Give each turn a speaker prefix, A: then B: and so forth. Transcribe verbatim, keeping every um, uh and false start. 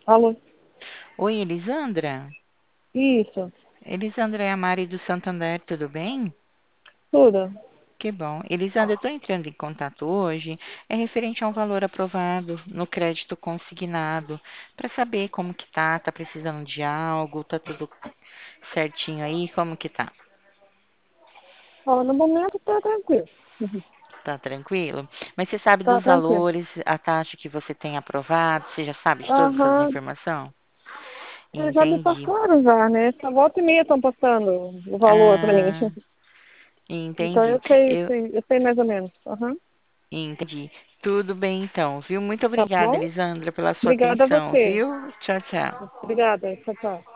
A: Alô?
B: Oi, Elisandra.
A: Isso,
B: Elisandra é a Mari do Santander, tudo bem?
A: tudo.
B: Que bom. Elisandra, eu estou entrando em contato hoje, é referente a um valor aprovado no crédito consignado, para saber como que tá, tá precisando de algo, tá tudo certinho aí, como que tá?
A: Ó, no momento tá tranquilo. Uhum.
B: Tá tranquilo? Mas você sabe
A: Tá
B: dos
A: tranquilo.
B: valores, a taxa que você tem aprovado, você já sabe de todas essas
A: Aham,
B: informações?
A: eu já me
B: Entendi.
A: passaram já, né? Só volta e meia estão passando o valor pra mim.
B: Ah,
A: Então
B: entendi.
A: eu sei,
B: Eu
A: sei, eu sei mais ou menos. Aham.
B: entendi. Tudo bem então, viu? Muito
A: Tá
B: obrigada,
A: bom?
B: Elisandra, pela sua
A: Obrigada a
B: atenção,
A: você.
B: viu? Tchau, tchau.
A: Obrigada. Tchau, tchau.